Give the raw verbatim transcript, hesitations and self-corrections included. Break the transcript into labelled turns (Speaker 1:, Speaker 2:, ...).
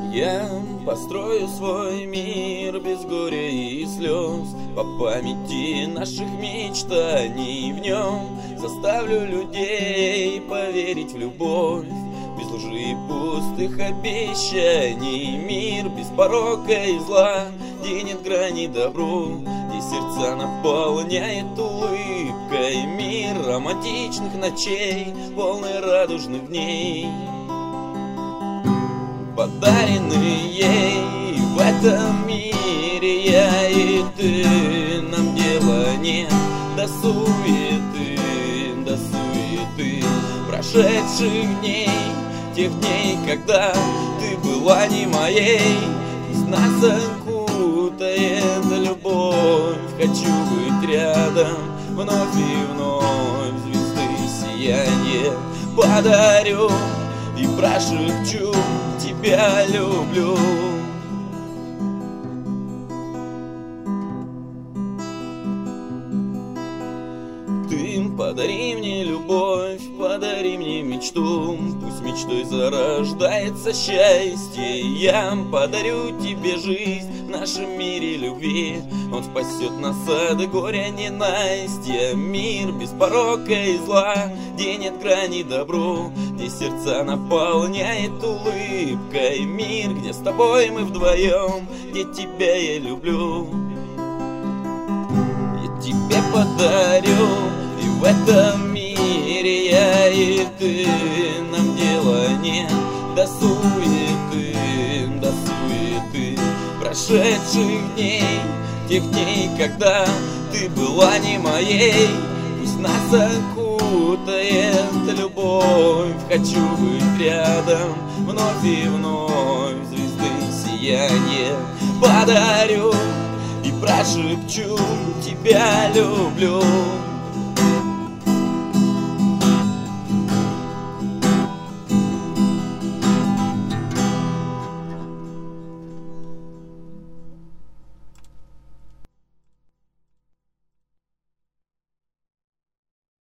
Speaker 1: Я построю свой мир без горя и слез, по памяти наших мечтаний в нем. Заставлю людей поверить в любовь, без лжи и пустых обещаний. Мир без порока и зла, где нет грани добру, где сердца наполняет улыбкой. Мир романтичных ночей, полный радужных дней, подаренный ей в этом мире. Я и ты, нам дела нет до суеты, до суеты прошедших дней, тех дней, когда ты была не моей. Пусть нас окутает любовь, хочу быть рядом вновь и вновь. Звезды сияние подарю и прошепчу: тебя люблю. Ты подари мне любовь, подари мне мечту, пусть мечтой зарождается счастье. Я подарю тебе жизнь в нашем мире любви, он спасет нас от горя ненастья. Мир без порока и зла, где нет грани добру, где сердца наполняет улыбкой. Мир, где с тобой мы вдвоем, где тебя я люблю. Я тебе подарю, и в этом мире я и ты, нам дела нет до суеты, до суеты прошедших дней, тех дней, когда ты была не моей. Пусть нас окутает любовь, хочу быть рядом вновь и вновь. Звезды сияние подарю и прошепчу: тебя люблю.